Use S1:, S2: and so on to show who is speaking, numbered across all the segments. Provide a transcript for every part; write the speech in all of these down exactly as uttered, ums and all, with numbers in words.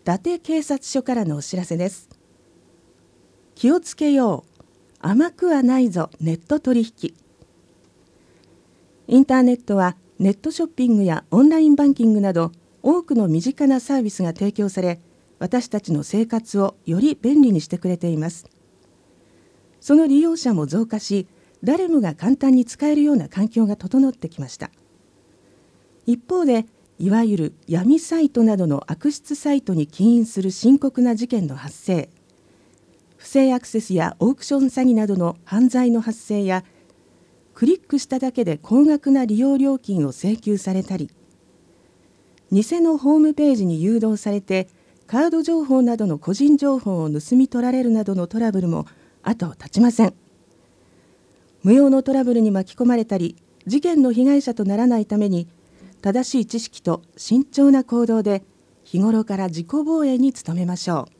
S1: 伊達警察署からのお知らせです。気をつけよう、甘くはないぞネット取引。インターネットはネットショッピングやオンラインバンキングなど多くの身近なサービスが提供され、私たちの生活をより便利にしてくれています。その利用者も増加し、誰もが簡単に使えるような環境が整ってきました。一方で、いわゆる闇サイトなどの悪質サイトに起因する深刻な事件の発生、不正アクセスやオークション詐欺などの犯罪の発生や、クリックしただけで高額な利用料金を請求されたり、偽のホームページに誘導されてカード情報などの個人情報を盗み取られるなどのトラブルも後を絶ちません。無用のトラブルに巻き込まれたり、事件の被害者とならないために、正しい知識と慎重な行動で日頃から自己防衛に努めましょ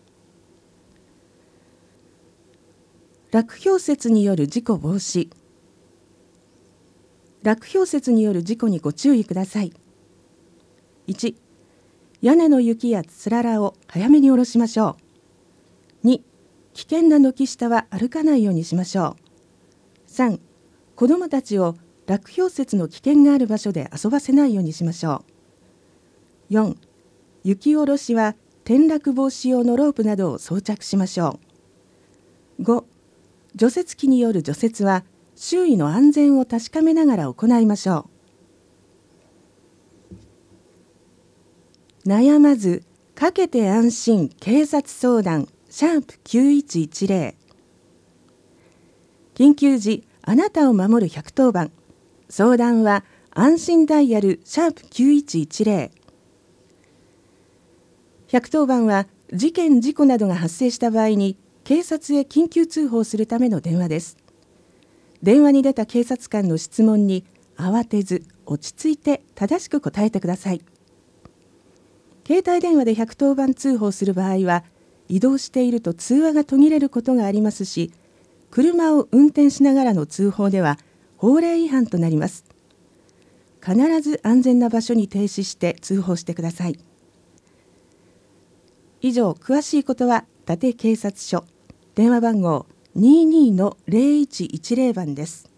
S1: う。落氷雪による事故防止。落氷雪による事故にご注意ください。いち、屋根の雪やつららを早めに下ろしましょう。に、危険な軒下は歩かないようにしましょう。さん、子どもたちを落氷雪の危険がある場所で遊ばせないようにしましょう。よん、雪下ろしは転落防止用のロープなどを装着しましょう。ご、除雪機による除雪は周囲の安全を確かめながら行いましょう。悩まずかけて安心警察相談シャープきゅういちいちゼロ。緊急時あなたを守るひゃくとおばん、相談は安心ダイヤルシャープきゅういちいちゼロ。ひゃくとおばんは事件事故などが発生した場合に警察へ緊急通報するための電話です。電話に出た警察官の質問に慌てず落ち着いて正しく答えてください。携帯電話でひゃくとおばん通報する場合は、移動していると通話が途切れることがありますし、車を運転しながらの通報では法令違反となります。必ず安全な場所に停止して通報してください。以上、詳しいことは伊達警察署、電話番号 にじゅうにのゼロいちいちゼロ 番です。